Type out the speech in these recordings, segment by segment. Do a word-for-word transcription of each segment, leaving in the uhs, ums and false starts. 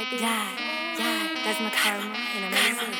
Yeah, yeah, that's my karma, and amazing.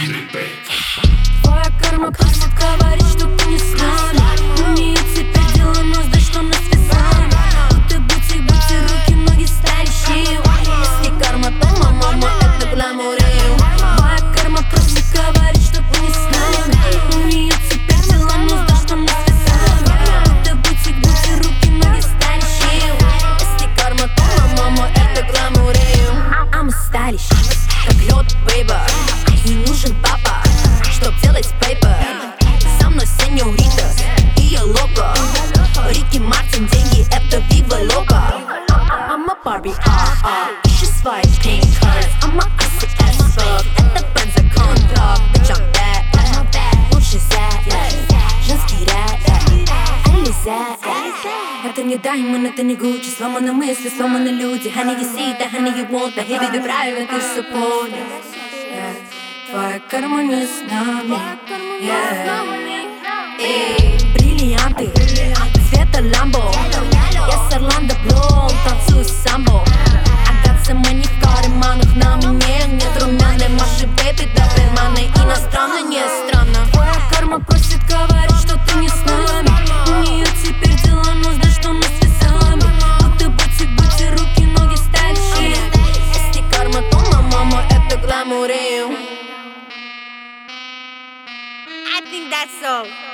Твоя карма просит говорить, что ты не с нами. У нее теперь дела, но знай, что нас связали. Будто бутик-бути, руки, ноги стали щил. Если карма, то мама, это гламурил. Твоя карма просит говорить, что ты не с нами. У нее теперь дела, но знай, что нас связали. Будто бутик-бути, руки, ноги стали щил. Если карма, то мама, это гламурил. I'm a stylish, как лед, бейба. Не нужен папа, чтоб делать пейпер. Со мной сеньорита и ее локо. Рики Мартин, деньги, это Viva Loco. I'm a Barbie, а-а, ищи свои pink cards. I'm a icy as fuck, это Benz контракт. Bitch, I'm bad, лучше Зэк. Женский рэп, Ализа. Это не Diamond, это не Gucci. Сломаны мысли, сломаны люди. Honey, you see that, honey, you want that. Hey, baby, правильно, ты все понял. Твоя карма не с нами, yeah. Эй, бриллианты, цвета ламбо. Я с Орландо Блум, танцую самбо. I got some money в карманах, на мне нет румяной. Маши, бэйби, доберманы, иностранно, не странно. Твоя карма просит говорить, что ты не с нами. У нее теперь дела, но знай, что нас связали. Будто бутик-бути, руки, ноги стали щит. Если карма, то мама, это гламурил. I think that's so.